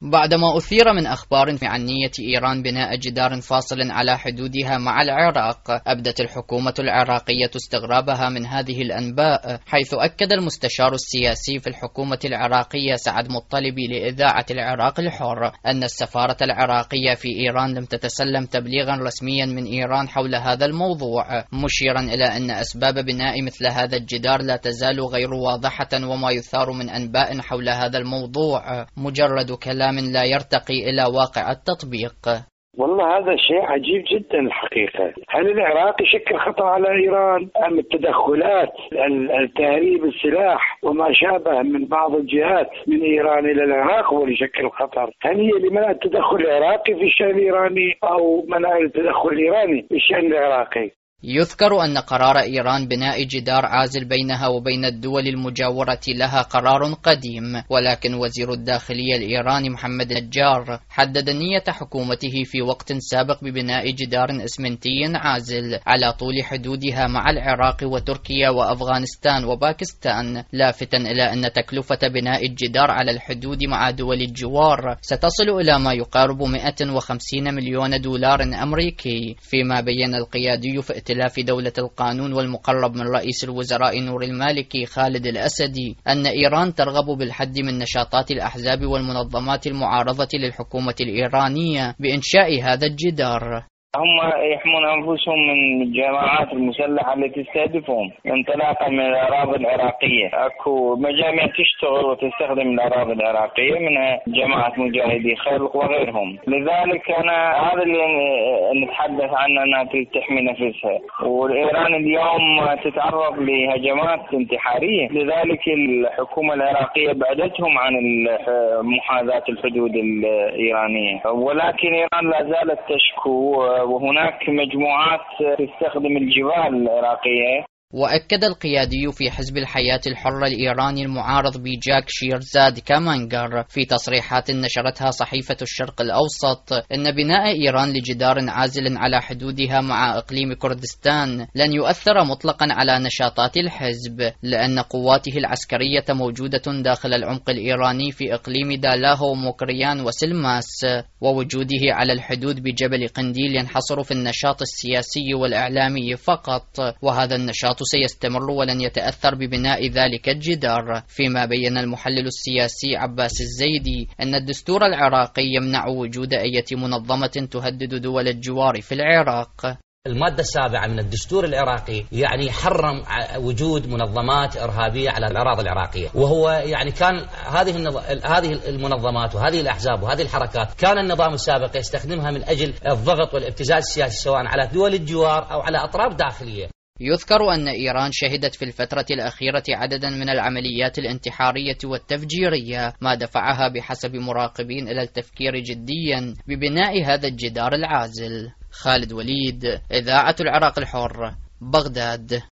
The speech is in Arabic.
بعدما أثير من أخبار عن نية إيران بناء جدار فاصل على حدودها مع العراق، أبدت الحكومة العراقية استغرابها من هذه الأنباء، حيث أكد المستشار السياسي في الحكومة العراقية سعد مطلبي لإذاعة العراق الحر أن السفارة العراقية في إيران لم تتسلم تبليغا رسميا من إيران حول هذا الموضوع، مشيرا إلى أن أسباب بناء مثل هذا الجدار لا تزال غير واضحة، وما يثار من أنباء حول هذا الموضوع مجرد كلام لا يرتقي إلى واقع التطبيق. والله هذا شيء عجيب جدا الحقيقة. هل العراق يشكل خطر على إيران أم التدخلات التهريب السلاح وما شابه من بعض الجهات من إيران إلى العراق هو اللي يشكل خطر؟ هل هي لمنع التدخل العراقي في الشأن الإيراني أو منع التدخل الإيراني في الشأن العراقي؟ يذكر أن قرار إيران بناء جدار عازل بينها وبين الدول المجاورة لها قرار قديم، ولكن وزير الداخلية الإيراني محمد نجار حدد نية حكومته في وقت سابق ببناء جدار إسمنتي عازل على طول حدودها مع العراق وتركيا وأفغانستان وباكستان، لافتا إلى أن تكلفة بناء الجدار على الحدود مع دول الجوار ستصل إلى ما يقارب 150 مليون دولار أمريكي، فيما بين القيادي في ائتلاف دولة القانون والمقرب من رئيس الوزراء نور المالكي خالد الأسدي أن إيران ترغب بالحد من نشاطات الأحزاب والمنظمات المعارضة للحكومة الإيرانية بإنشاء هذا الجدار. هم يحمون أنفسهم من الجماعات المسلحة التي تستهدفهم انطلاقا من الأراضي العراقية. أكو مجاميع تشتغل وتستخدم الأراضي العراقية منها جماعة مجاهدي خلق وغيرهم، لذلك أنا هذا اللي نتحدث عنه أنها تحمي نفسها، وإيران اليوم تتعرض لهجمات انتحارية، لذلك الحكومة العراقية بعدتهم عن محاذاة الحدود الإيرانية، ولكن إيران لا زالت تشكو وهناك مجموعات تستخدم الجبال العراقية. وأكد القيادي في حزب الحياة الحرة الإيراني المعارض بجاك شيرزاد كامانجر في تصريحات نشرتها صحيفة الشرق الأوسط أن بناء إيران لجدار عازل على حدودها مع إقليم كردستان لن يؤثر مطلقا على نشاطات الحزب، لأن قواته العسكرية موجودة داخل العمق الإيراني في إقليم دالاهو موكريان وسلماس، ووجوده على الحدود بجبل قنديل ينحصر في النشاط السياسي والإعلامي فقط، وهذا النشاط سيستمر ولن يتأثر ببناء ذلك الجدار. فيما بين المحلل السياسي عباس الزيدي أن الدستور العراقي يمنع وجود أي منظمة تهدد دول الجوار في العراق. المادة 7 من الدستور العراقي يعني حرم وجود منظمات إرهابية على الأراضي العراقية، وهو يعني كان هذه المنظمات وهذه الأحزاب وهذه الحركات كان النظام السابق يستخدمها من أجل الضغط والابتزاز السياسي سواء على دول الجوار أو على أطراف داخلية. يذكر أن إيران شهدت في الفترة الأخيرة عددا من العمليات الانتحارية والتفجيرية، ما دفعها بحسب مراقبين إلى التفكير جديا ببناء هذا الجدار العازل. خالد وليد، إذاعة العراق الحر، بغداد.